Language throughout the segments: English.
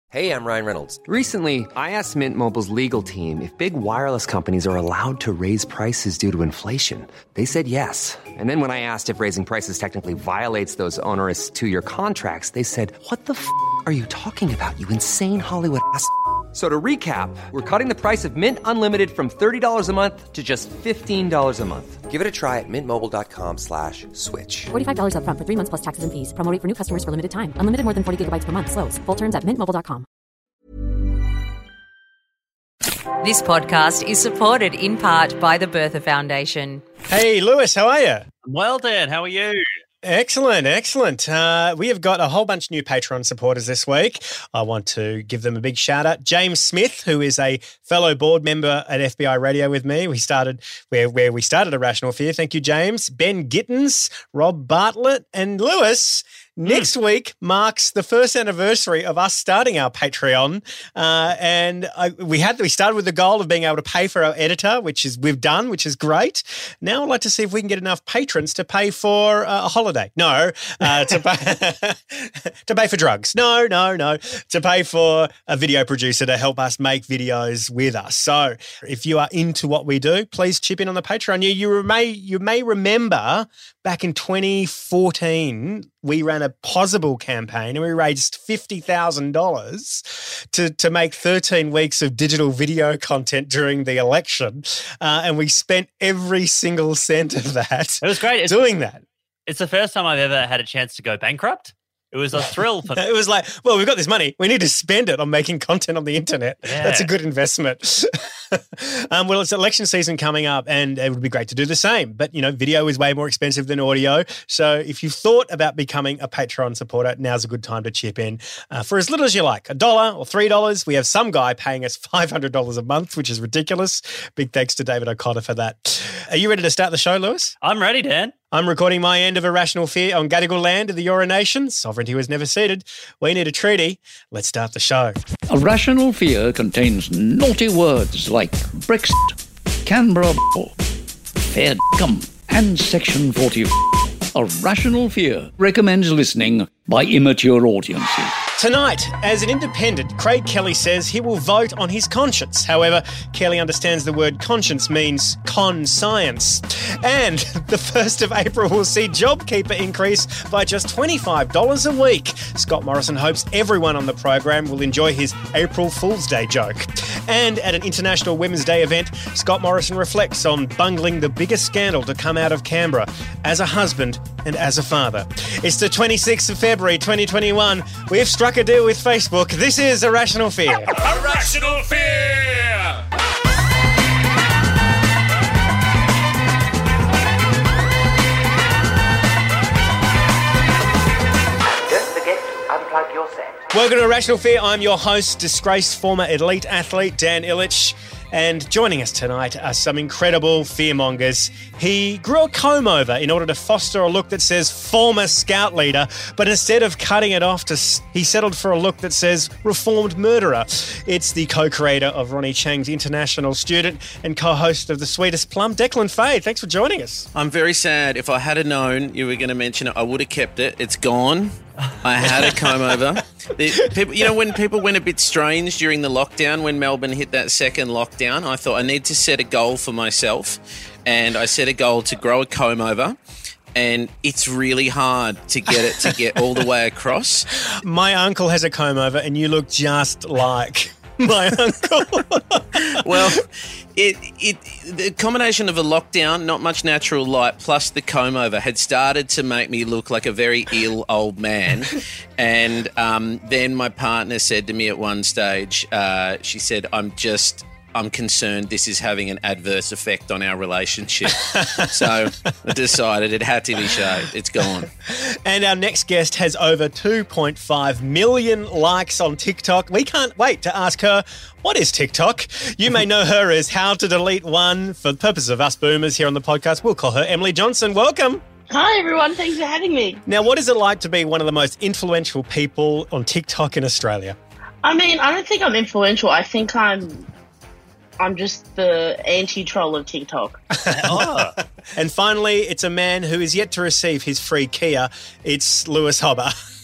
Hey, I'm Ryan Reynolds. Recently, I asked Mint Mobile's legal team if big wireless companies are allowed to raise prices due to inflation. They said yes. And then when I asked if raising prices technically violates those onerous two-year contracts, they said, "What the f*** are you talking about, you insane Hollywood ass?" So to recap, we're cutting the price of Mint Unlimited from $30 a month to just $15 a month. Give it a try at mintmobile.com/switch. $45 up front for 3 months plus taxes and fees. Promo rate for new customers for limited time. Unlimited more than 40 gigabytes per month. Slows full terms at mintmobile.com. This podcast is supported in part by the Bertha Foundation. Hey, Lewis, how are you? Well, Dan, how are you? Excellent, excellent. We have got a whole bunch of new Patreon supporters this week. I want to give them a big shout out. James Smith, who is a fellow board member at FBI Radio with me. We started where we started A Rational Fear. Thank you, James. Ben Gittins, Rob Bartlett, and Lewis. Next week marks the first anniversary of us starting our Patreon, we started with the goal of being able to pay for our editor, which is great. Now I'd like to see if we can get enough patrons to pay for a holiday. No, to pay for drugs. No, to pay for a video producer to help us make videos with us. So if you are into what we do, please chip in on the Patreon. You may remember back in 2014. We ran a Possible campaign and we raised $50,000 to make 13 weeks of digital video content during the election. And we spent every single cent of that. It was great. Doing that. It's the first time I've ever had a chance to go bankrupt. It was a thrill for me. It was like, well, we've got this money. We need to spend it on making content on the internet. Yeah. That's a good investment. Well, it's election season coming up and it would be great to do the same. But, video is way more expensive than audio. So if you thought about becoming a Patreon supporter, now's a good time to chip in for as little as you like, $1 or $3. We have some guy paying us $500 a month, which is ridiculous. Big thanks to David O'Connor for that. Are you ready to start the show, Lewis? I'm ready, Dan. I'm recording my end of A Rational Fear on Gadigal land of the Eora Nation. Sovereignty was never ceded. We need a treaty. Let's start the show. A Rational Fear contains naughty words like Brexit, Canberra, fair cum, and Section 40. A Rational Fear recommends listening by immature audiences. Tonight, as an independent, Craig Kelly says he will vote on his conscience. However, Kelly understands the word conscience means con-science. And the 1st of April will see JobKeeper increase by just $25 a week. Scott Morrison hopes everyone on the program will enjoy his April Fool's Day joke. And at an International Women's Day event, Scott Morrison reflects on bungling the biggest scandal to come out of Canberra as a husband and as a father. It's the 26th of February 2021. We've struck a deal with Facebook. This is A Rational Fear. A Rational Fear! Don't forget to unplug your set. Welcome to A Rational Fear. I'm your host, disgraced former elite athlete, Dan Illich. And joining us tonight are some incredible fearmongers. He grew a comb over in order to foster a look that says former scout leader, but instead of cutting it off, he settled for a look that says reformed murderer. It's the co-creator of Ronnie Chang's international student and co-host of The Sweetest Plum, Declan Fade. Thanks for joining us. I'm very sad. If I had known you were going to mention it, I would have kept it. It's gone. I had a comb over. When people went a bit strange during the lockdown, when Melbourne hit that second lockdown, I thought I need to set a goal for myself. And I set a goal to grow a comb over. And it's really hard to get it to get all the way across. My uncle has a comb over and you look just like my uncle. Well, the combination of a lockdown, not much natural light, plus the comb over had started to make me look like a very ill old man. And then my partner said to me at one stage, she said, I'm concerned this is having an adverse effect on our relationship. So I decided it had to be shaved. It's gone. And our next guest has over 2.5 million likes on TikTok. We can't wait to ask her, what is TikTok? You may know her as How to Delete One. For the purpose of us boomers here on the podcast, we'll call her Emily Johnson. Welcome. Hi, everyone. Thanks for having me. Now, what is it like to be one of the most influential people on TikTok in Australia? I mean, I don't think I'm influential. I think I'm just the anti-troll of TikTok. Oh. And finally, it's a man who is yet to receive his free Kia. It's Lewis Hobber.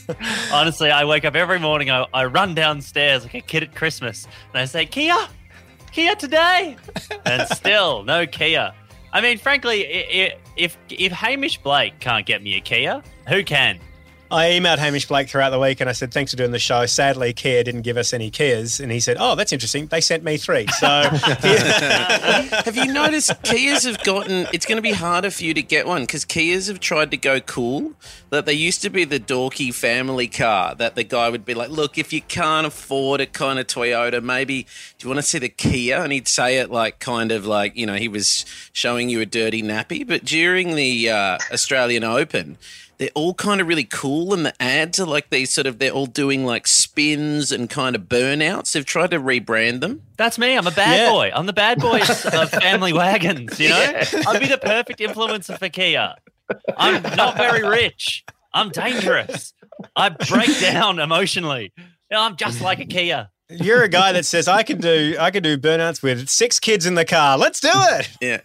Honestly, I wake up every morning, I run downstairs like a kid at Christmas, and I say, Kia today! And still, no Kia. I mean, frankly, if Hamish Blake can't get me a Kia, who can? I emailed Hamish Blake throughout the week and I said, thanks for doing the show. Sadly, Kia didn't give us any Kias. And he said, oh, that's interesting. They sent me 3. So, have you noticed Kias have gotten, it's going to be harder for you to get one because Kias have tried to go cool. That they used to be the dorky family car that the guy would be like, look, if you can't afford a kind of Toyota, maybe, do you want to see the Kia? And he'd say it like kind of like, you know, he was showing you a dirty nappy. But during the Australian Open, they're all kind of really cool, and the ads are like these sort of, they're all doing like spins and kind of burnouts. They've tried to rebrand them. That's me. I'm a bad boy. I'm the bad boy of family wagons, you know? I'd be the perfect influencer for Kia. I'm not very rich. I'm dangerous. I break down emotionally. You know, I'm just like a Kia. You're a guy that says, I can do burnouts with 6 kids in the car. Let's do it. Yeah.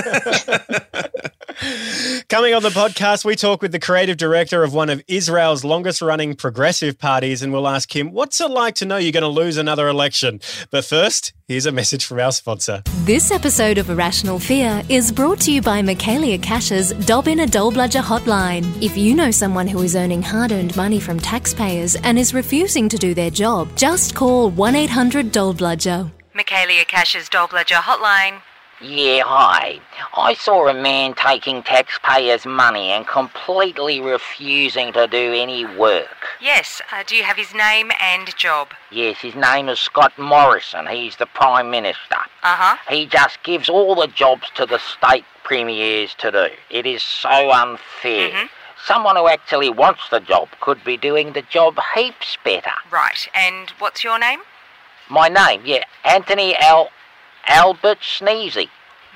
Coming on the podcast, we talk with the creative director of one of Israel's longest-running progressive parties, and we'll ask him, what's it like to know you're going to lose another election? But first, here's a message from our sponsor. This episode of Irrational Fear is brought to you by Michaelia Cash's Dob in a Dole Bludger hotline. If you know someone who is earning hard-earned money from taxpayers and is refusing to do their job, just call 1-800-DOLE-BLUDGER. Michaelia Cash's Dole Bludger hotline. Yeah, hi. I saw a man taking taxpayers' money and completely refusing to do any work. Yes, do you have his name and job? Yes, his name is Scott Morrison. He's the Prime Minister. Uh-huh. He just gives all the jobs to the state premiers to do. It is so unfair. Mm-hmm. Someone who actually wants the job could be doing the job heaps better. Right, and what's your name? My name, yeah, Anthony Albert Sneezy.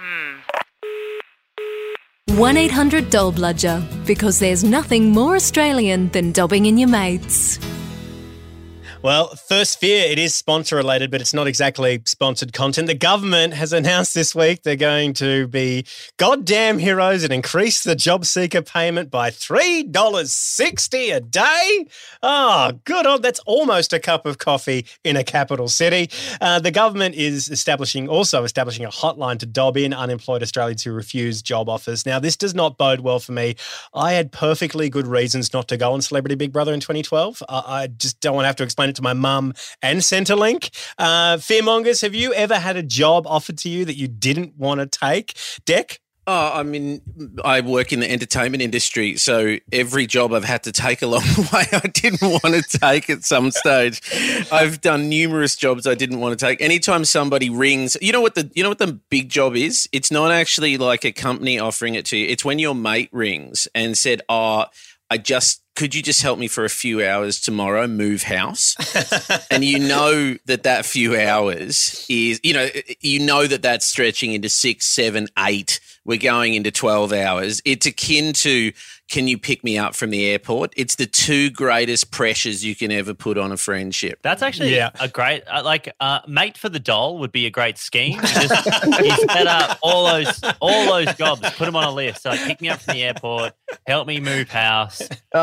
1-800-DOLE-BLUDGER, because there's nothing more Australian than dobbing in your mates. Well, First Fear, it is sponsor-related, but it's not exactly sponsored content. The government has announced this week they're going to be goddamn heroes and increase the job seeker payment by $3.60 a day. Oh, good on. That's almost a cup of coffee in a capital city. The government is also establishing a hotline to dob in unemployed Australians who refuse job offers. Now, this does not bode well for me. I had perfectly good reasons not to go on Celebrity Big Brother in 2012. I just don't want to have to explain it to my mum and Centrelink. Fearmongers, have you ever had a job offered to you that you didn't want to take? Deck? Oh, I mean, I work in the entertainment industry, so every job I've had to take along the way I didn't want to take at some stage. I've done numerous jobs I didn't want to take. Anytime somebody rings, you know what the big job is? It's not actually like a company offering it to you. It's when your mate rings and said, could you just help me for a few hours tomorrow, move house? And you know that few hours is, you know that's stretching into 6, 7, 8. We're going into 12 hours. It's akin to, can you pick me up from the airport? It's the 2 greatest pressures you can ever put on a friendship. That's actually a great, mate for the doll would be a great scheme. You set up all those jobs, put them on a list. So pick me up from the airport, help me move house,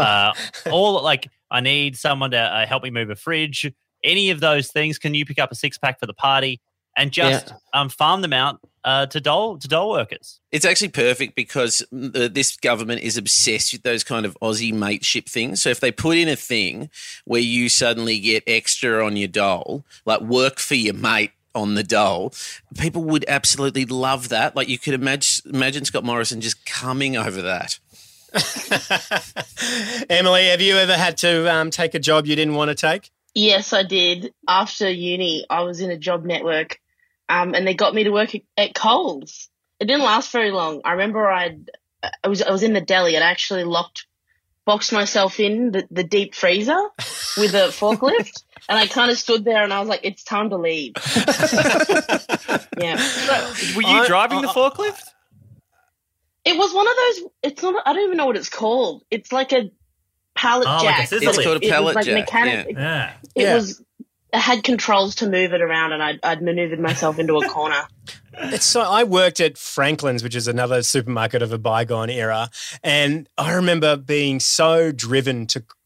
I need someone to help me move a fridge. Any of those things, can you pick up a 6-pack for the party and just farm them out to dole workers? It's actually perfect because this government is obsessed with those kind of Aussie mateship things. So if they put in a thing where you suddenly get extra on your dole, like work for your mate on the dole, people would absolutely love that. Like you could imagine Scott Morrison just coming over that. Emily, have you ever had to take a job you didn't want to take? Yes, I did. After uni, I was in a job network, and they got me to work at Coles. It didn't last very long. I remember I was in the deli and I actually boxed myself in the deep freezer with a forklift, and I kind of stood there and I was like, it's time to leave. Yeah. So, were you driving the forklift? It was one of those. It's not. I don't even know what it's called. It's like a pallet jack. It's called a pallet jack. Mechanic. Yeah. It had controls to move it around, and I'd maneuvered myself into a corner. I worked at Franklin's, which is another supermarket of a bygone era, and I remember being so driven to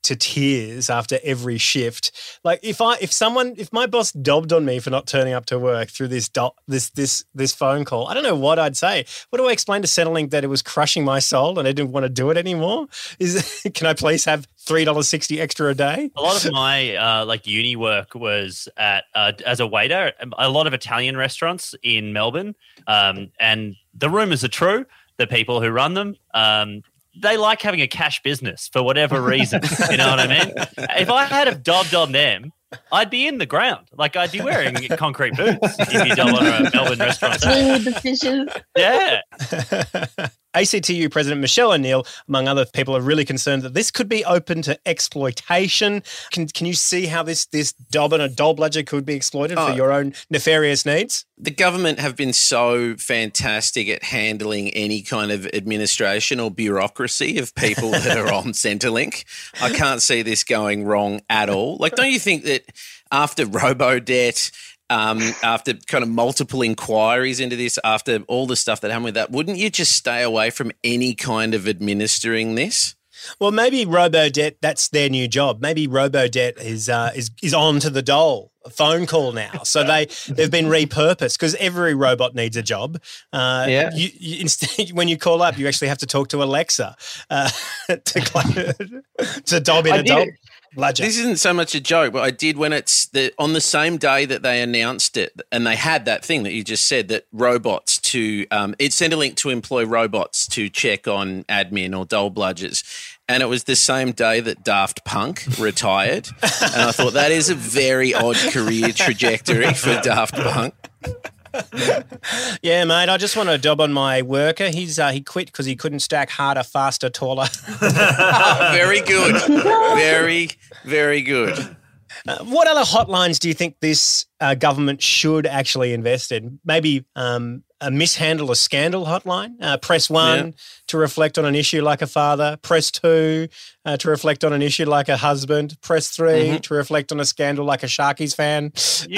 to tears after every shift. Like if my boss dobbed on me for not turning up to work through this phone call, I don't know what I'd say. What do I explain to Centrelink that it was crushing my soul and I didn't want to do it anymore? Can I please have $3.60 extra a day? A lot of my uni work was at as a waiter. A lot of Italian restaurants in Melbourne, and the rumours are true. The people who run them, they like having a cash business for whatever reason. You know what I mean? If I had have dobbed on them, I'd be in the ground. Like, I'd be wearing concrete boots if you dob on a Melbourne restaurant. With the fishes. Yeah. ACTU President Michelle O'Neill, among other people, are really concerned that this could be open to exploitation. Can you see how this dob and a dole bludger could be exploited for your own nefarious needs? The government have been so fantastic at handling any kind of administration or bureaucracy of people that are on Centrelink. I can't see this going wrong at all. Like, don't you think that after Robodebt, after kind of multiple inquiries into this, after all the stuff that happened with that, wouldn't you just stay away from any kind of administering this? Well, maybe Robodebt, that's their new job. Maybe Robodebt is on to the dole phone call now. So they've been repurposed because every robot needs a job. You instead, when you call up, you actually have to talk to Alexa to dob in a dole. This isn't so much a joke, but I did when on the same day that they announced it, and they had that thing that you just said, that robots it's Centrelink to employ robots to check on admin or dole bludgers. And it was the same day that Daft Punk retired. And I thought that is a very odd career trajectory for Daft Punk. Yeah, mate, I just want to dob on my worker. He quit because he couldn't stack harder, faster, taller. Very good. Very, very good. What other hotlines do you think this government should actually invest in? Maybe a mishandle a scandal hotline. Press 1 to reflect on an issue like a father. Press 2 to reflect on an issue like a husband. Press 3 to reflect on a scandal like a Sharkies fan. You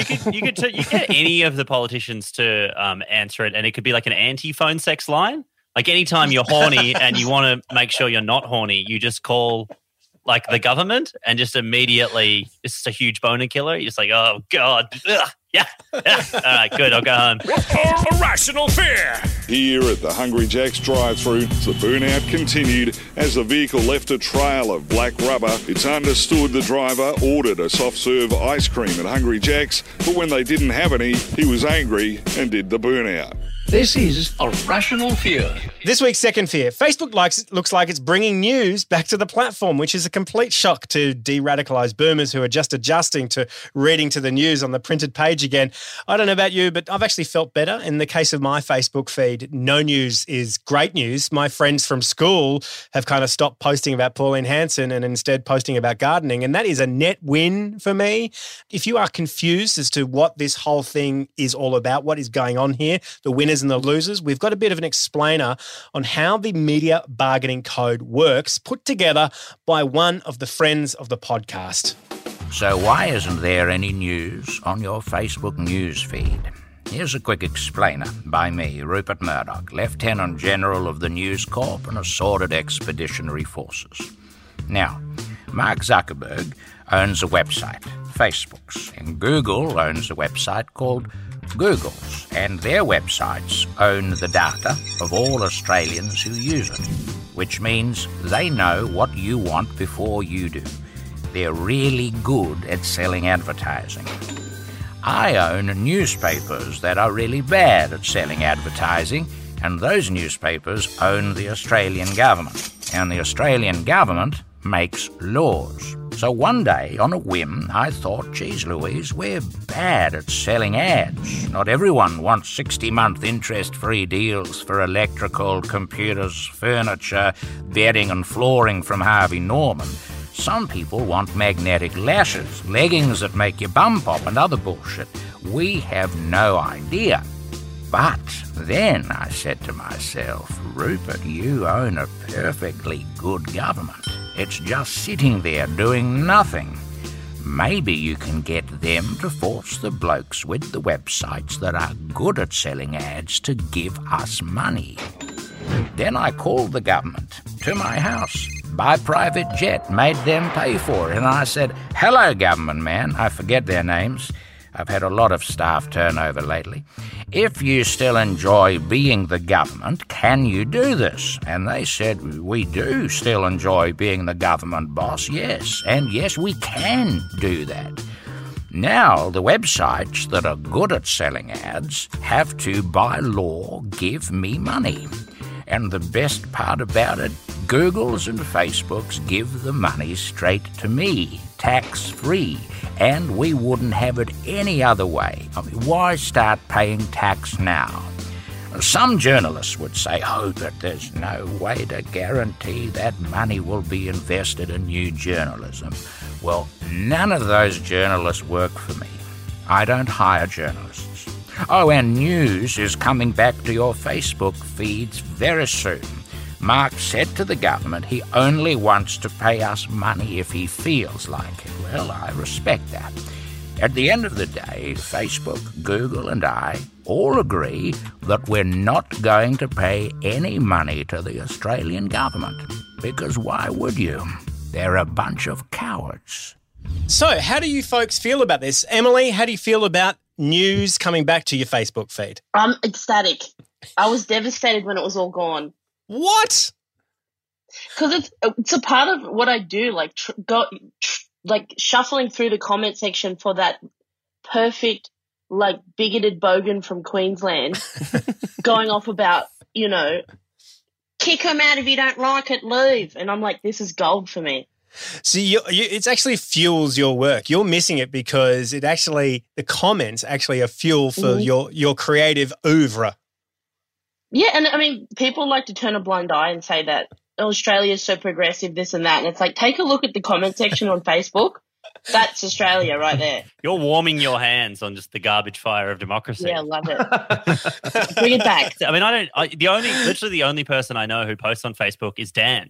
get any of the politicians to answer it, and it could be like an anti-phone sex line. Like anytime you're horny and you want to make sure you're not horny, you just call like the government and just immediately, this is a huge boner killer. You're just like, oh God, ugh, yeah. All right, good, I'll go home. Irrational fear. Here at the Hungry Jack's drive-thru, the burnout continued as the vehicle left a trail of black rubber. It's understood the driver ordered a soft-serve ice cream at Hungry Jack's, but when they didn't have any, he was angry and did the burnout. This is Irrational Fear. This week's second fear. Facebook looks like it's bringing news back to the platform, which is a complete shock to de-radicalised boomers who are just adjusting to reading to the news on the printed page again. I don't know about you, but I've actually felt better. In the case of my Facebook feed, no news is great news. My friends from school have kind of stopped posting about Pauline Hanson and instead posting about gardening, and that is a net win for me. If you are confused as to what this whole thing is all about, what is going on here, the winners and the losers, we've got a bit of an explainer on how the media bargaining code works, put together by one of the friends of the podcast. So why isn't there any news on your Facebook news feed? Here's a quick explainer by me, Rupert Murdoch, Lieutenant General of the News Corp and Assorted Expeditionary Forces. Now, Mark Zuckerberg owns a website, Facebook's, and Google owns a website called Google's, and their websites own the data of all Australians who use it, which means they know what you want before you do. They're really good at selling advertising. I own newspapers that are really bad at selling advertising, and those newspapers own the Australian government, and the Australian government makes laws. So one day, on a whim, I thought, geez Louise, we're bad at selling ads. Not everyone wants 60-month interest-free deals for electrical, computers, furniture, bedding and flooring from Harvey Norman. Some people want magnetic lashes, leggings that make your bum pop and other bullshit. We have no idea. But then I said to myself, Rupert, you own a perfectly good government. It's just sitting there doing nothing. Maybe you can get them to force the blokes with the websites that are good at selling ads to give us money. Then I called the government to my house, by private jet, made them pay for it. And I said, hello, government man. I forget their names. I've had a lot of staff turnover lately. If you still enjoy being the government, can you do this? And they said, we do still enjoy being the government boss, yes. And yes, we can do that. Now, the websites that are good at selling ads have to, by law, give me money. And the best part about it, Google's and Facebook's give the money straight to me, tax-free, and we wouldn't have it any other way. I mean, why start paying tax now? Some journalists would say, but there's no way to guarantee that money will be invested in new journalism. Well, none of those journalists work for me. I don't hire journalists. Oh, and news is coming back to your Facebook feeds very soon. Mark said to the government he only wants to pay us money if he feels like it. Well, I respect that. At the end of the day, Facebook, Google, and I all agree that we're not going to pay any money to the Australian government. Because why would you? They're a bunch of cowards. So, how do you folks feel about this? Emily, how do you feel about news coming back to your Facebook feed? I'm ecstatic. I was devastated when it was all gone. What? Because it's a part of what I do, like shuffling through the comment section for that perfect, like, bigoted bogan from Queensland going off about, kick him out if you don't like it, leave. And I'm like, this is gold for me. So it actually fuels your work. You're missing it because the comments actually are fuel for your creative oeuvre. Yeah, and I mean, people like to turn a blind eye and say that Australia is so progressive, this and that. And it's like, take a look at the comment section on Facebook. That's Australia right there. You're warming your hands on just the garbage fire of democracy. Yeah, I love it. Bring it back. I mean, literally the only person I know who posts on Facebook is Dan.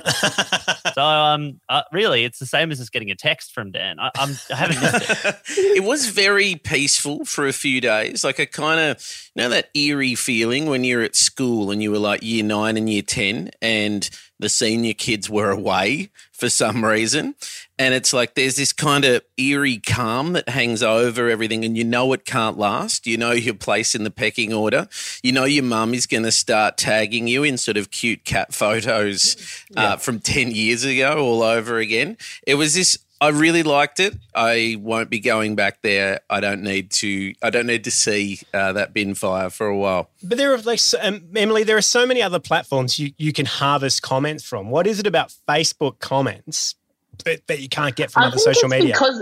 So really, it's the same as just getting a text from Dan. I haven't missed it. It was very peaceful for a few days. Like, a kind of, that eerie feeling when you're at school and you were like year 9 and year 10 and the senior kids were away for some reason. And it's like there's this kind of eerie calm that hangs over everything, and it can't last. You know your place in the pecking order. You know your mum is going to start tagging you in sort of cute cat photos from 10 years ago all over again. It was this. I really liked it. I won't be going back there. I don't need to see that bin fire for a while. But there are, Emily, there are so many other platforms you can harvest comments from. What is it about Facebook comments that you can't get from other social media? Because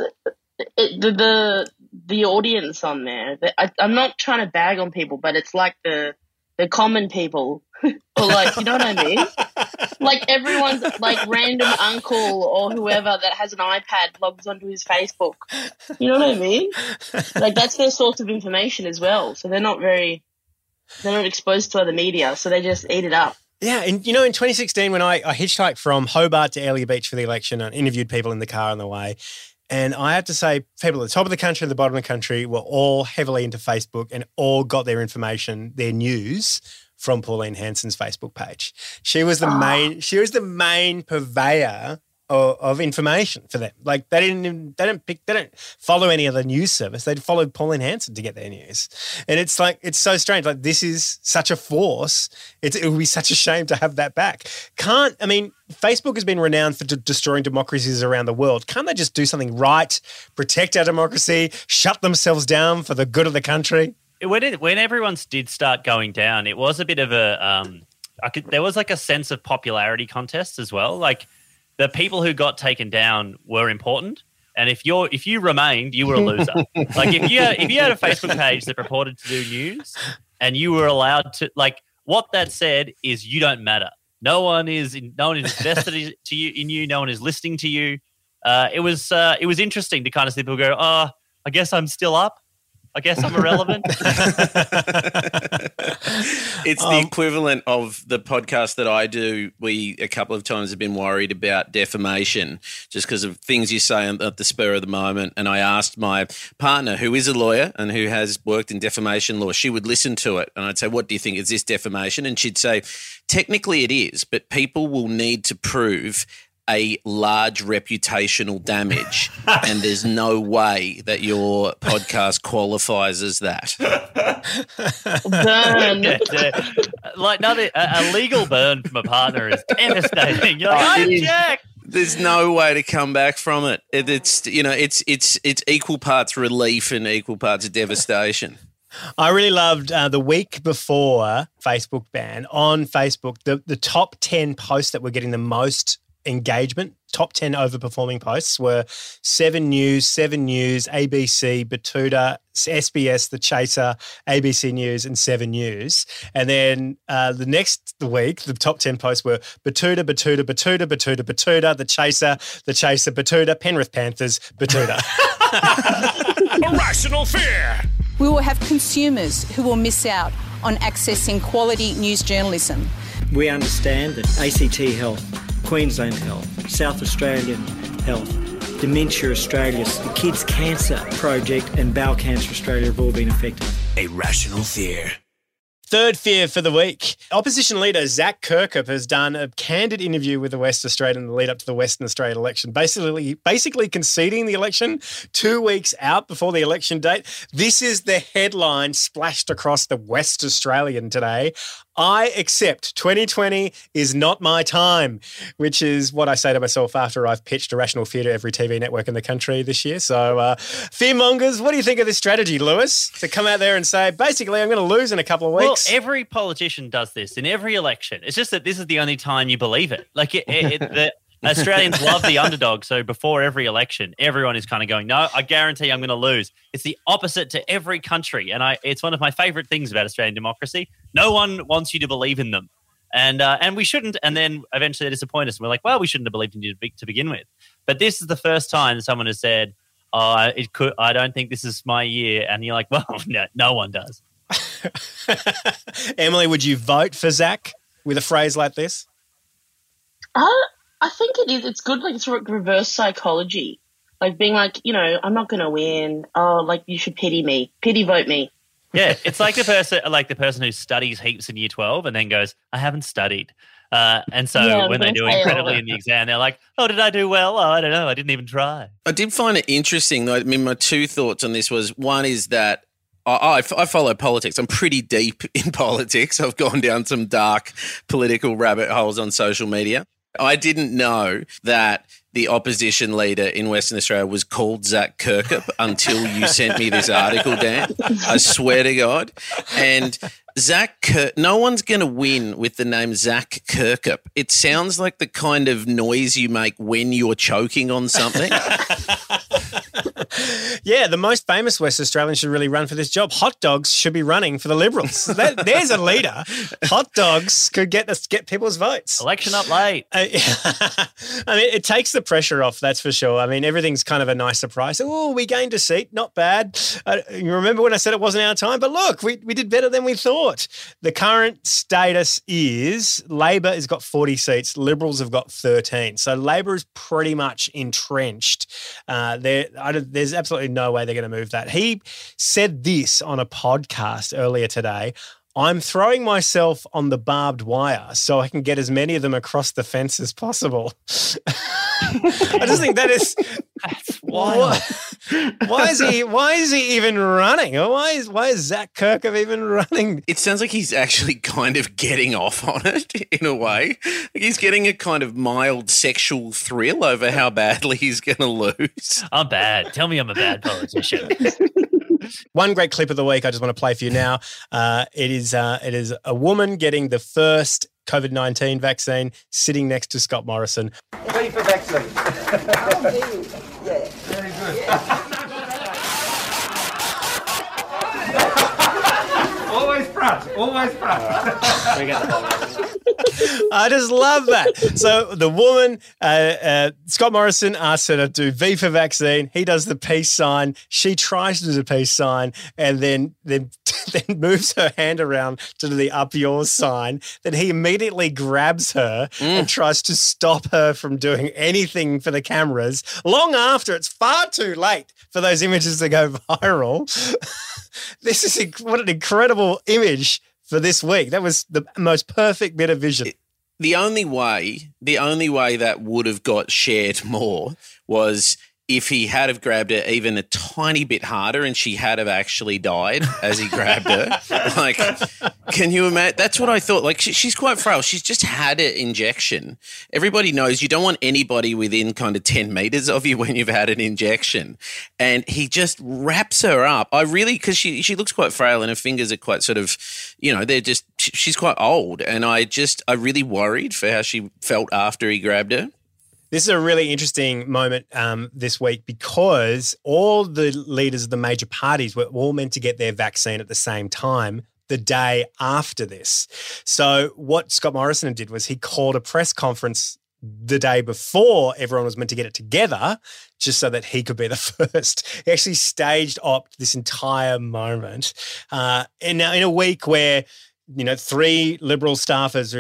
the audience on there. I'm not trying to bag on people, but it's like the common people. Or like, you know what I mean? Like everyone's like random uncle or whoever that has an iPad logs onto his Facebook. You know what I mean? Like that's their source of information as well. So they're not exposed to other media, so they just eat it up. Yeah, and in 2016 when I hitchhiked from Hobart to Airlie Beach for the election and interviewed people in the car on the way, and I have to say people at the top of the country and the bottom of the country were all heavily into Facebook and all got their information, their news, from Pauline Hanson's Facebook page. She was the main purveyor of information for them. Like they don't follow any other news service. They'd follow Pauline Hanson to get their news. And it's so strange. Like this is such a force. It would be such a shame to have that back. Facebook has been renowned for destroying democracies around the world. Can't they just do something right, protect our democracy, shut themselves down for the good of the country? When everyone did start going down, it was a bit of there was like a sense of popularity contest as well. Like the people who got taken down were important, and if you remained, you were a loser. Like if you had a Facebook page that purported to do news, and you were allowed to, like, what that said is you don't matter. No one is invested in you. No one is listening to you. It was interesting to kind of see people go, I guess I'm still up. I guess I'm irrelevant. It's the equivalent of the podcast that I do. We a couple of times have been worried about defamation just because of things you say at the spur of the moment. And I asked my partner, who is a lawyer and who has worked in defamation law, she would listen to it and I'd say, what do you think? Is this defamation? And she'd say, technically it is, but people will need to prove a large reputational damage, and there's no way that your podcast qualifies as that. Burn. Like a legal burn from a partner is devastating. You're like, I'm Jack. There's no way to come back from it. It's equal parts relief and equal parts of devastation. I really loved the week before Facebook ban on Facebook, the top 10 posts that were getting the most engagement, top 10 overperforming posts were 7 News, ABC, Batuta, SBS, The Chaser, ABC News and 7 News. And then the next week, the top 10 posts were Batuta, The Chaser, Batuta, Penrith Panthers, Batuta. Irrational fear. We will have consumers who will miss out on accessing quality news journalism. We understand that ACT Health, Queensland Health, South Australian Health, Dementia Australia, the Kids Cancer Project and Bowel Cancer Australia have all been affected. Irrational fear. Third fear for the week. Opposition leader Zach Kirkup has done a candid interview with the West Australian in the lead up to the Western Australia election, basically conceding the election 2 weeks out before the election date. This is the headline splashed across the West Australian today. I accept 2020 is not my time, which is what I say to myself after I've pitched Irrational Fear to every TV network in the country this year. So, fearmongers, what do you think of this strategy, Lewis, to come out there and say, basically, I'm going to lose in a couple of weeks? Well, every politician does this in every election. It's just that this is the only time you believe it. Like, the Australians love the underdog, so before every election, everyone is kind of going, no, I guarantee I'm going to lose. It's the opposite to every country, and it's one of my favourite things about Australian democracy. No one wants you to believe in them, and we shouldn't, and then eventually they disappoint us, and we're like, well, we shouldn't have believed in you to begin with. But this is the first time someone has said, I don't think this is my year, and you're like, well, no one does. Emily, would you vote for Zach with a phrase like this? I think it is. It's good, like, it's reverse psychology. Like, being like, I'm not going to win. Oh, like, you should pity me. Pity vote me. Yeah, it's like the person who studies heaps in year 12 and then goes, I haven't studied. And so when they do incredibly in the exam, they're like, oh, did I do well? Oh, I don't know. I didn't even try. I did find it interesting, though. I mean, my two thoughts on this was, one is that I follow politics. I'm pretty deep in politics. I've gone down some dark political rabbit holes on social media. I didn't know that the opposition leader in Western Australia was called Zach Kirkup until you sent me this article, Dan. I swear to God. And no one's going to win with the name Zach Kirkup. It sounds like the kind of noise you make when you're choking on something. Yeah, the most famous West Australian should really run for this job. Hot dogs should be running for the Liberals. There's a leader. Hot dogs could get people's votes. Election up late. I mean, it takes the pressure off, that's for sure. I mean, everything's kind of a nice surprise. Oh, we gained a seat. Not bad. You remember when I said it wasn't our time? But look, we did better than we thought. The current status is Labor has got 40 seats. Liberals have got 13. So Labor is pretty much entrenched. There's absolutely no way they're going to move that. He said this on a podcast earlier today. I'm throwing myself on the barbed wire so I can get as many of them across the fence as possible. I just think that's wild. Why is he even running? Or why is Zach Kirkup even running? It sounds like he's actually kind of getting off on it in a way. Like he's getting a kind of mild sexual thrill over how badly he's going to lose. I'm bad. Tell me I'm a bad politician. One great clip of the week I just want to play for you now. It is a woman getting the first COVID-19 vaccine sitting next to Scott Morrison. Ready for vaccine? Yeah. Very good. Always front. pat. Always pat. I just love that. So the woman, Scott Morrison, asks her to do V for vaccine. He does the peace sign. She tries to do the peace sign and then moves her hand around to do the up yours sign. Then he immediately grabs her and tries to stop her from doing anything for the cameras long after it's far too late for those images to go viral. This is what an incredible image for this week. That was the most perfect bit of vision. The only way that would have got shared more was if he had have grabbed her even a tiny bit harder and she had have actually died as he grabbed her. Like, can you imagine? That's what I thought. Like, she's quite frail. She's just had an injection. Everybody knows you don't want anybody within kind of 10 meters of you when you've had an injection. And he just wraps her up. Because she looks quite frail and her fingers are quite sort of, she's quite old. And I really worried for how she felt after he grabbed her. This is a really interesting moment this week because all the leaders of the major parties were all meant to get their vaccine at the same time the day after this. So what Scott Morrison did was he called a press conference the day before everyone was meant to get it together just so that he could be the first. He actually staged this entire moment. And now in a week where 3 Liberal staffers are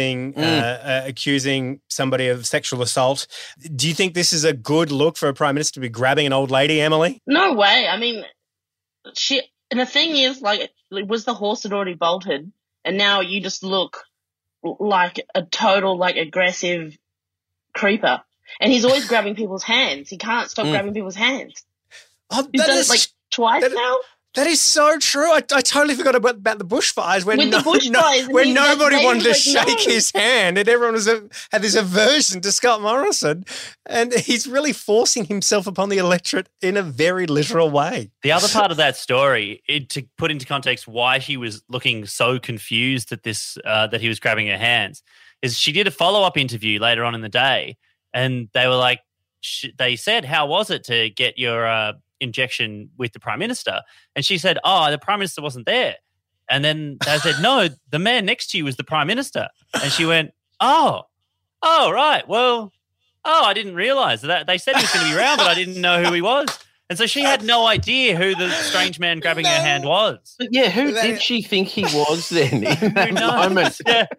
accusing somebody of sexual assault. Do you think this is a good look for a Prime Minister to be grabbing an old lady, Emily? No way. I mean, and the thing is, like, it was the horse had already bolted, and now you just look like a total, like, aggressive creeper. And he's always grabbing people's hands. He can't stop grabbing people's hands. Oh, he's done it, like, twice now. That is so true. I totally forgot about the bushfires when nobody wanted to shake his hand and everyone had this aversion to Scott Morrison, and he's really forcing himself upon the electorate in a very literal way. The other part of that story, to put into context why she was looking so confused at this, that he was grabbing her hands, is she did a follow-up interview later on in the day, and they were like, they said, "How was it to get your injection with the Prime Minister?" And she said, the Prime Minister wasn't there. And then they said, no, the man next to you was the Prime Minister. And she went, right. Well, I didn't realise that. They said he was going to be around, but I didn't know who he was. And so she had no idea who the strange man grabbing her hand was. But yeah, who did she think he was then in that moment? Yeah.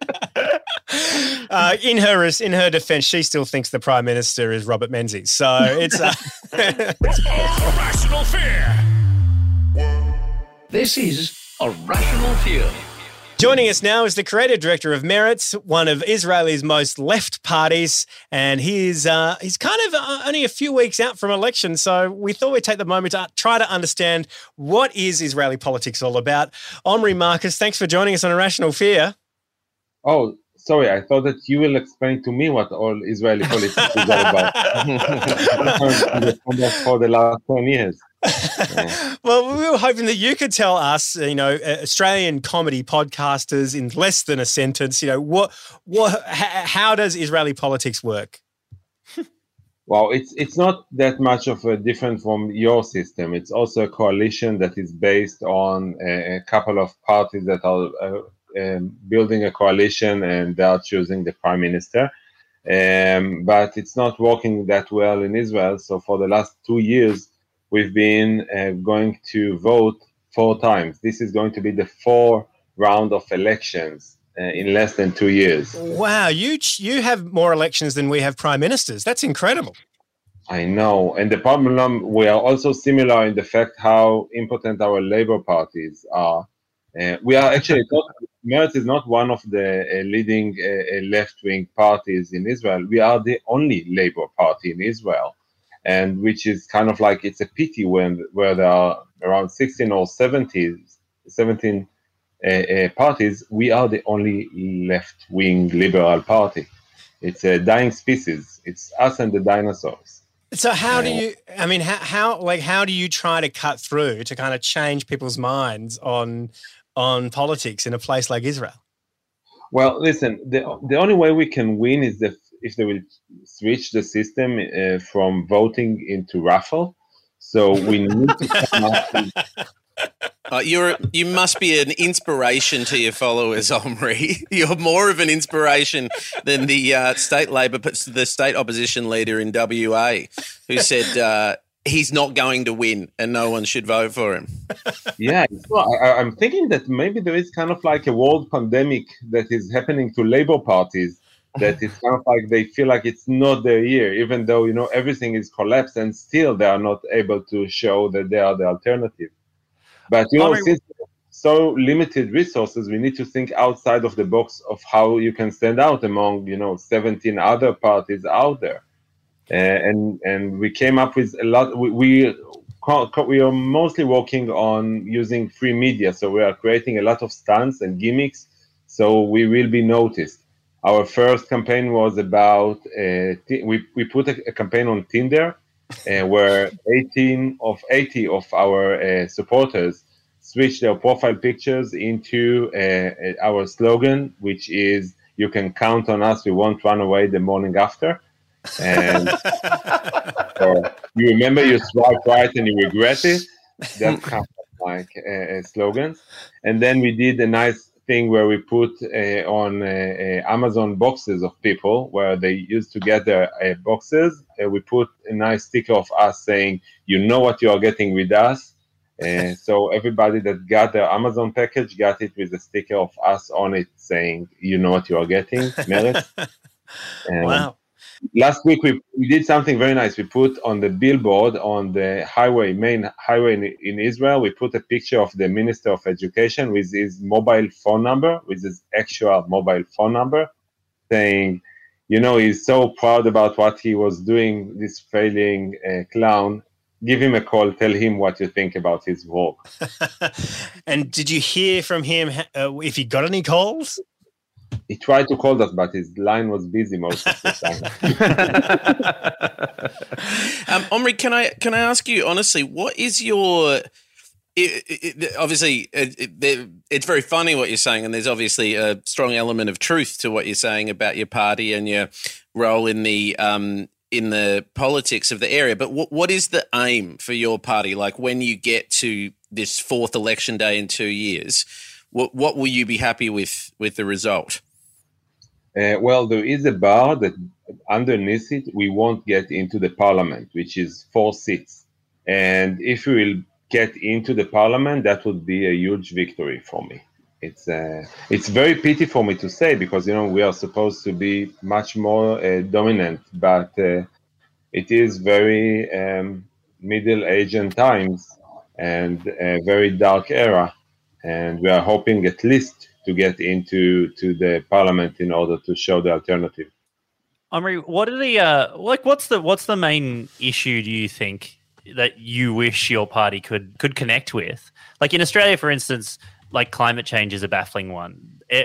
In her defence, she still thinks the Prime Minister is Robert Menzies. So it's Irrational Fear. This is Irrational Fear. Joining us now is the creative director of Meretz, one of Israel's most left parties, and he's kind of only a few weeks out from election, so we thought we'd take the moment to try to understand what is Israeli politics all about. Omri Marcus, thanks for joining us on Irrational Fear. Oh, sorry, I thought that you will explain to me what all Israeli politics is all about. For the last 10 years. Well, we were hoping that you could tell us, Australian comedy podcasters in less than a sentence, how does Israeli politics work? Well, it's not that much of a different from your system. It's also a coalition that is based on a couple of parties that are building a coalition, and they are choosing the Prime Minister. But it's not working that well in Israel. So for the last 2 years, we've been going to vote 4 times. This is going to be the 4th round of elections in less than 2 years. Wow, you have more elections than we have prime ministers. That's incredible. I know. And the problem, we are also similar in the fact how impotent our labor parties are. We are actually, Meretz is not one of the leading left-wing parties in Israel. We are the only labor party in Israel. And which is kind of like, it's a pity where there are around 16 or 17 parties, we are the only left-wing liberal party. It's a dying species. It's us and the dinosaurs. So how do you, how do you try to cut through to kind of change people's minds on politics in a place like Israel? Well, listen, the only way we can win is if they will switch the system from voting into raffle. So we need to come up You must be an inspiration to your followers, Omri. You're more of an inspiration than the state opposition leader in WA, who said he's not going to win and no one should vote for him. Yeah, I'm thinking that maybe there is kind of like a world pandemic that is happening to Labour parties. That it's kind of like they feel like it's not their year, even though everything is collapsed, and still they are not able to show that they are the alternative. But since so limited resources, we need to think outside of the box of how you can stand out among 17 other parties out there, and we came up with a lot. We are mostly working on using free media, so we are creating a lot of stunts and gimmicks, so we will be noticed. Our first campaign was about we put a campaign on Tinder where 80 of our supporters switched their profile pictures into our slogan, which is "You can count on us. We won't run away the morning after." And you remember you swipe right and you regret it. That's kind of like slogans. And then we did a nice thing where we put on Amazon boxes of people where they used to get their boxes. We put a nice sticker of us saying, "You know what you are getting with us." So everybody that got their Amazon package got it with a sticker of us on it saying, "You know what you are getting, Merit." Wow. Last week we did something very nice. We put on the billboard on the main highway in Israel, we put a picture of the Minister of Education with his mobile phone number, with his actual mobile phone number, saying, he's so proud about what he was doing, this failing clown. Give him a call, tell him what you think about his work. And did you hear from him if he got any calls? He tried to call us, but his line was busy most of the time. Omri, can I ask you honestly, what is your? Obviously, it's very funny what you're saying, and there's obviously a strong element of truth to what you're saying about your party and your role in the politics of the area. But what is the aim for your party? Like when you get to this fourth election day in 2 years, what will you be happy with the result? Well, there is a bar that underneath it, we won't get into the parliament, which is 4 seats. And if we will get into the parliament, that would be a huge victory for me. It's very pity for me to say because, we are supposed to be much more dominant, but it is very Middle-Aged times and a very dark era. And we are hoping at least to get into the parliament in order to show the alternative. Omri, what are the what's the main issue do you think that you wish your party could connect with? Like in Australia, for instance, like climate change is a baffling one.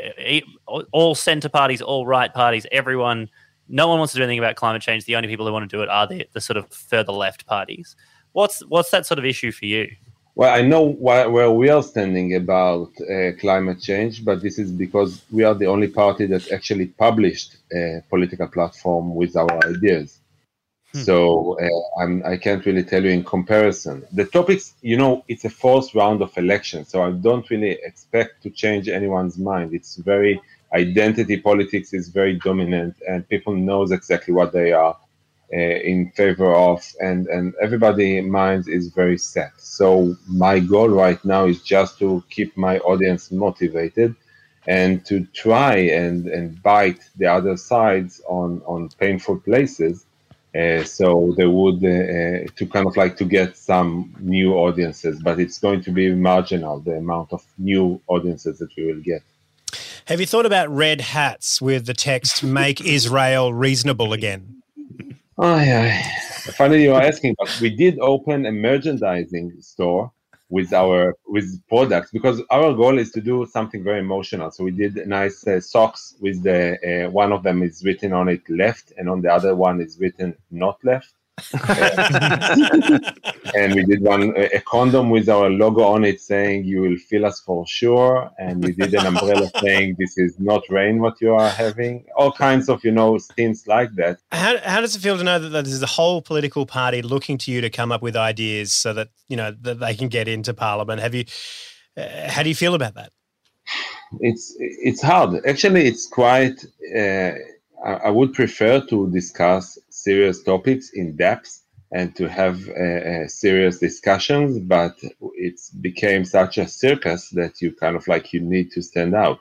All centre parties, all right parties, everyone, no one wants to do anything about climate change. The only people who want to do it are the sort of further left parties. What's that sort of issue for you? Well, I know where we are standing about climate change, but this is because we are the only party that actually published a political platform with our ideas. So I can't really tell you in comparison. The topics, it's a fourth round of election, so I don't really expect to change anyone's mind. It's very identity politics is very dominant, and people knows exactly what they are in favor of, and everybody's mind is very set. So my goal right now is just to keep my audience motivated and to try and bite the other sides on painful places. So they would to kind of like to get some new audiences, but it's going to be marginal, the amount of new audiences that we will get. Have you thought about red hats with the text "Make Israel Reasonable Again"? Oh, yeah. Funny you are asking, but we did open a merchandising store with products because our goal is to do something very emotional. So we did nice socks with one of them is written on it left and on the other one is written not left. And we did a condom with our logo on it saying, "You will feel us for sure." And we did an umbrella saying, "This is not rain what you are having." All kinds of, things like that. How does it feel to know that there's a whole political party looking to you to come up with ideas so that, that they can get into Parliament? How do you feel about that? It's hard. Actually, it's quite, I would prefer to discuss serious topics in depth and to have serious discussions, but it's became such a circus that you kind of you need to stand out.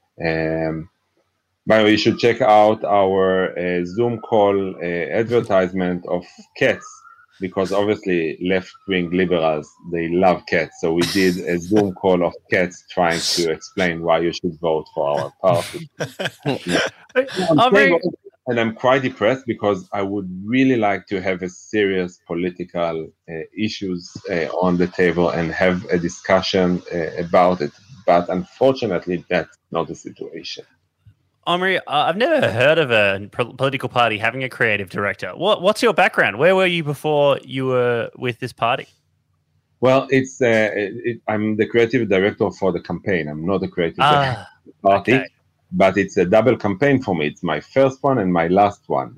By the way, you should check out our Zoom call advertisement of cats, because obviously left-wing liberals, they love cats. So we did a Zoom call of cats trying to explain why you should vote for our party. And I'm quite depressed because I would really like to have a serious political issues on the table and have a discussion about it. But unfortunately, that's not the situation. Omri, I've never heard of a political party having a creative director. What's your background? Where were you before you were with this party? Well, I'm the creative director for the campaign. I'm not the creative director of the party. Okay. But it's a double campaign for me. It's my first one and my last one.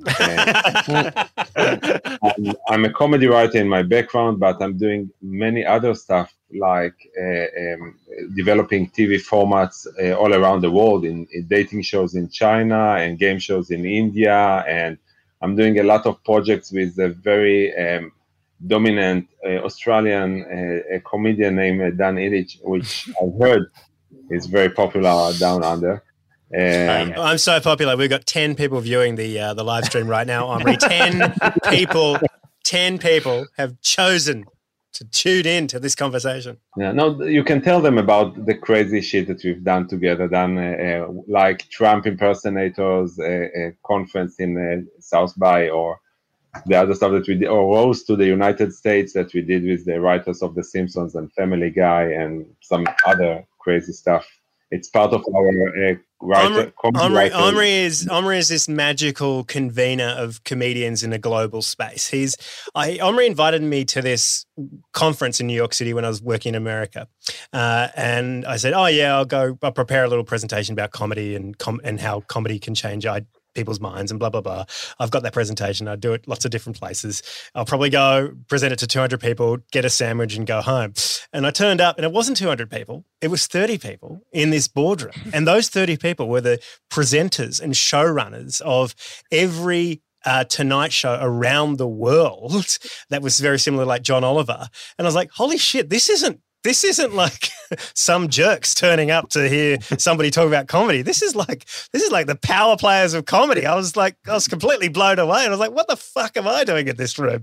I'm a comedy writer in my background, but I'm doing many other stuff like developing TV formats all around the world in dating shows in China and game shows in India. And I'm doing a lot of projects with a very dominant Australian comedian named Dan Illich, which I've heard is very popular down under. I'm so popular. We've got 10 people viewing the live stream right now, Omri. 10 people have chosen to tune in to this conversation. Yeah, no, you can tell them about the crazy shit that we've done together, like Trump impersonators, a conference in South by, or the other stuff that we did, or Rose to the United States that we did with the writers of The Simpsons and Family Guy and some other crazy stuff. It's part of our Omri is this magical convener of comedians in a global space. Omri invited me to this conference in New York City when I was working in America, and I said, "Oh yeah, I'll prepare a little presentation about comedy and how comedy can change people's minds and blah, blah, blah. I've got that presentation. I do it lots of different places. I'll probably go present it to 200 people, get a sandwich and go home." And I turned up and it wasn't 200 people. It was 30 people in this boardroom. And those 30 people were the presenters and showrunners of every Tonight Show around the world that was very similar, like John Oliver. And I was like, holy shit, this isn't like some jerks turning up to hear somebody talk about comedy. This is like the power players of comedy. I was completely blown away. And I was like, what the fuck am I doing in this room?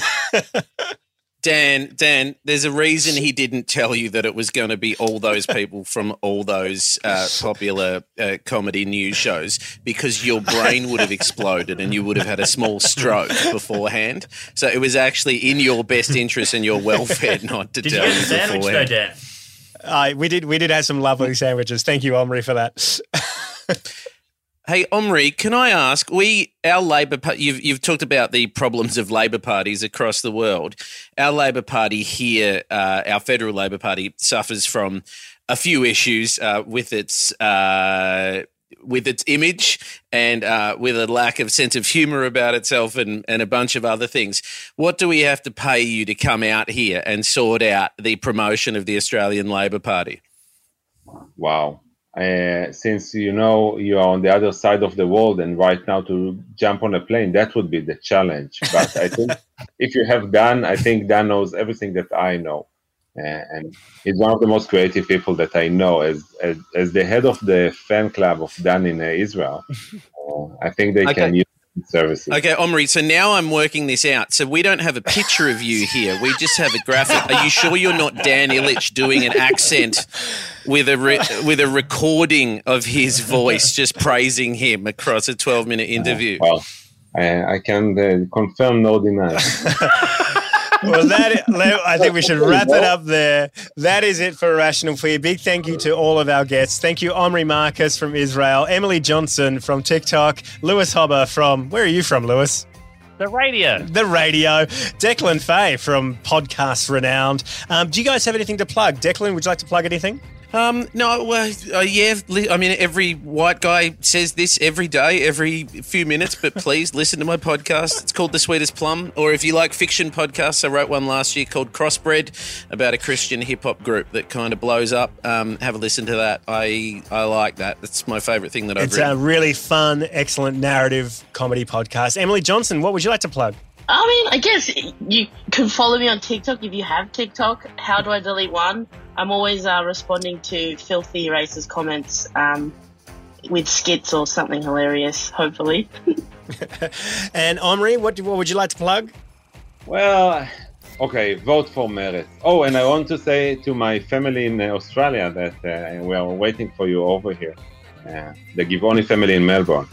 Dan, there's a reason he didn't tell you that it was going to be all those people from all those popular comedy news shows, because your brain would have exploded and you would have had a small stroke beforehand. So it was actually in your best interest and your welfare not to tell you beforehand. Did you get a sandwich though, Dan? We did have some lovely sandwiches. Thank you, Omri, for that. Hey, Omri, can I ask, our Labor Party, you've talked about the problems of Labor parties across the world. Our Labor Party here, our federal Labor Party, suffers from a few issues with its image and with a lack of sense of humour about itself and a bunch of other things. What do we have to pay you to come out here and sort out the promotion of the Australian Labor Party? Wow. Since you are on the other side of the world and right now to jump on a plane, that would be the challenge. But I think if you have Dan, I think Dan knows everything that I know. And he's one of the most creative people that I know. As the head of the fan club of Dan in Israel, I think they can use services. Okay, Omri, so now I'm working this out. So we don't have a picture of you here. We just have a graphic. Are you sure you're not Dan Illich doing an accent with a recording of his voice just praising him across a 12-minute interview? Well, I can confirm, no deny. Well, I think we should wrap it up there. That is it for Irrational Fear. Big thank you to all of our guests. Thank you, Omri Marcus from Israel, Emily Johnson from TikTok, Lewis Hobber from, where are you from, Lewis? The radio. The radio. Declan Fay from Podcast Renowned. Do you guys have anything to plug? Declan, would you like to plug anything? No, well, yeah. I mean, every white guy says this every day, every few minutes, but please listen to my podcast. It's called The Sweetest Plum. Or if you like fiction podcasts, I wrote one last year called Crossbred about a Christian hip-hop group that kind of blows up. Have a listen to that. I like that. That's my favourite thing that I've written. It's a really fun, excellent narrative comedy podcast. Emily Johnson, what would you like to plug? I mean, I guess you can follow me on TikTok if you have TikTok. How do I delete one? I'm always responding to filthy racist comments with skits or something hilarious, hopefully. And Omri, what would you like to plug? Well, okay, vote for Meretz. Oh, and I want to say to my family in Australia that we are waiting for you over here. The Givoni family in Melbourne.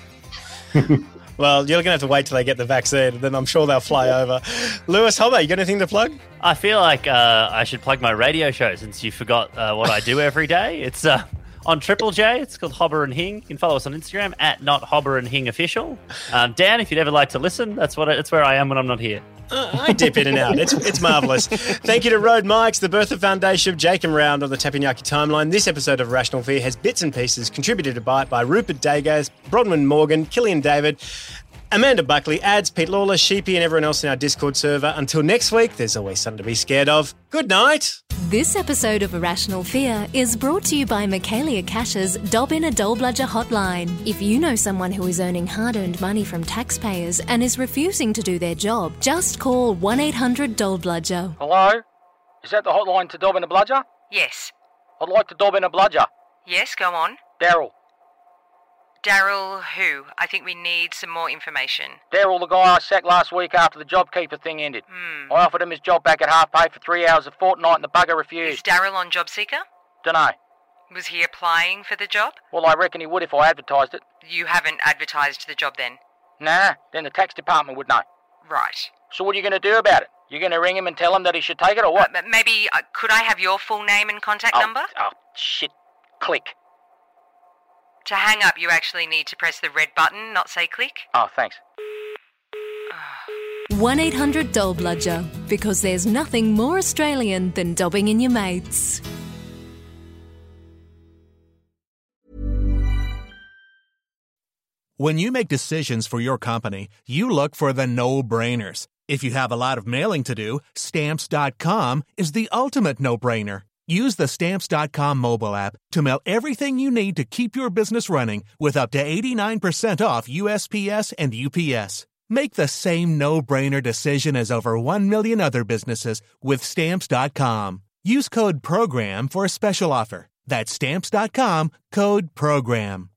Well, you're going to have to wait till they get the vaccine, and then I'm sure they'll fly over. Lewis Hobber, you got anything to plug? I feel like I should plug my radio show since you forgot what I do every day. It's on Triple J. It's called Hobber and Hing. You can follow us on Instagram at @NotHobberandHingOfficial. Dan, if you'd ever like to listen, that's where I am when I'm not here. I dip in and out. It's marvellous. Thank you to Road Mikes, the Bertha Foundation, Jake and Round on the Tapanyaki Timeline. This episode of Rational Fear has bits and pieces contributed by Rupert Dagos, Bronwyn Morgan, Killian David, Amanda Buckley, Ads, Pete Lawler, Sheepy and everyone else in our Discord server. Until next week, there's always something to be scared of. Good night. This episode of Irrational Fear is brought to you by Michaelia Cash's Dob in a Dole Bludger hotline. If you know someone who is earning hard-earned money from taxpayers and is refusing to do their job, just call 1-800-DOLE-BLUDGER. Hello? Is that the hotline to dob in a bludger? Yes. I'd like to dob in a bludger. Yes, go on. Daryl. Daryl who? I think we need some more information. Daryl, the guy I sacked last week after the JobKeeper thing ended. I offered him his job back at half pay for 3 hours a fortnight and the bugger refused. Is Daryl on JobSeeker? Dunno. Was he applying for the job? Well, I reckon he would if I advertised it. You haven't advertised the job then? Nah, then the tax department would know. Right. So what are you going to do about it? You going to ring him and tell him that he should take it or what? Maybe, could I have your full name and contact number? Oh, shit. Click. To hang up, you actually need to press the red button, not say click. Oh, thanks. 1-800-DOLE-BLUDGER, because there's nothing more Australian than dobbing in your mates. When you make decisions for your company, you look for the no-brainers. If you have a lot of mailing to do, Stamps.com is the ultimate no-brainer. Use the Stamps.com mobile app to mail everything you need to keep your business running with up to 89% off USPS and UPS. Make the same no-brainer decision as over 1 million other businesses with Stamps.com. Use code PROGRAM for a special offer. That's Stamps.com, code PROGRAM.